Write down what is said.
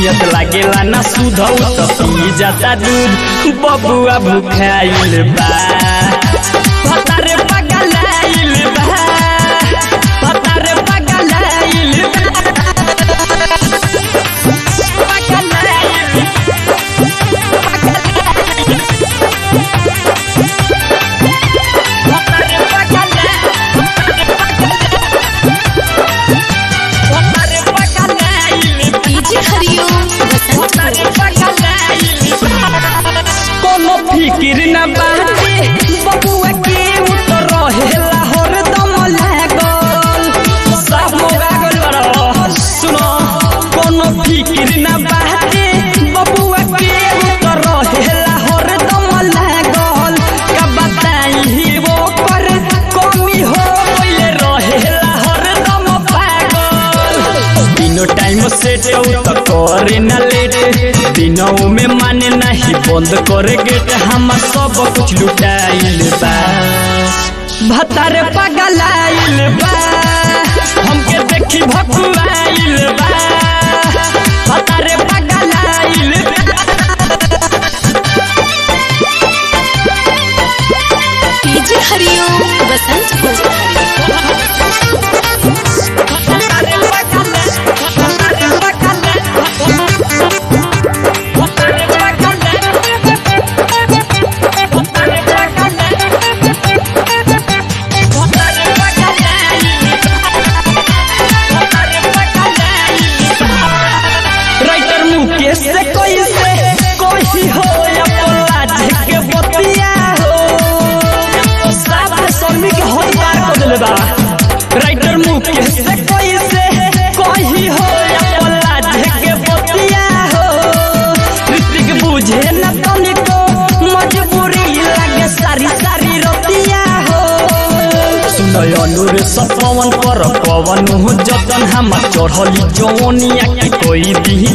नियत लागेला ना सुधौ त पी जाता दूध बबुआ भुखाइल बा भतारे पगलाइल बा भतारे पगलाइल फिकिर न बाटे बबुआ के उतर रहेला हरदम लागल सब मोगागल बड़ सुनो कोनो फिकिर न बाटे बबुआ के उतर रहेला हरदम लागल का बताई वो पर कमी हो गइले रहेला हरदम पागल तीनों टाइम सेट त करे न लेट दिनों में माने नहीं बंद करे गेट हम सब कुछ लुटाइल बा भतारे पगलाइल बा हमके देखी भकुआइल बा भतारे पगलाइल डीजे हरिओम बसंत से कोई हो अपना झके बतिया हो साफ शर्मी के हड़ताल कर देले बा राइटर मुकेश से कोई हो अपना झके बतिया हो ऋतिक बुझे न तनिको मजबूरी लागे सारी सारी रतिया हो सुनय अनुरे सपवन पर पवन हो जतन हम चढ़ली जवनिया के कोई दी